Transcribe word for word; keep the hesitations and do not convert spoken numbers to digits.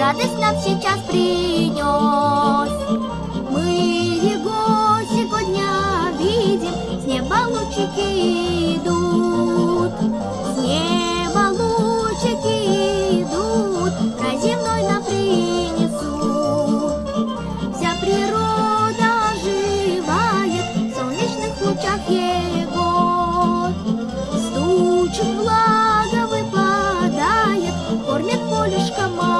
радость нам сейчас принес. Мы его сегодня видим, с неба лучики идут, с неба лучики идут, рай земной нам принесут. Вся природа оживает в солнечных лучах его, стучит влага выпадает, кормит полюшка мать.